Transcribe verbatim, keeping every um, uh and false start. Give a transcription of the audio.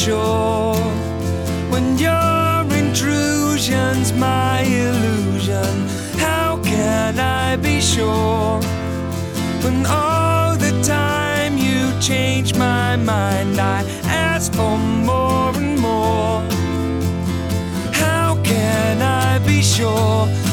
sure when your intrusion's my illusion? How can I be sure when all the time you change my mind? I ask for more and more. How can I be sure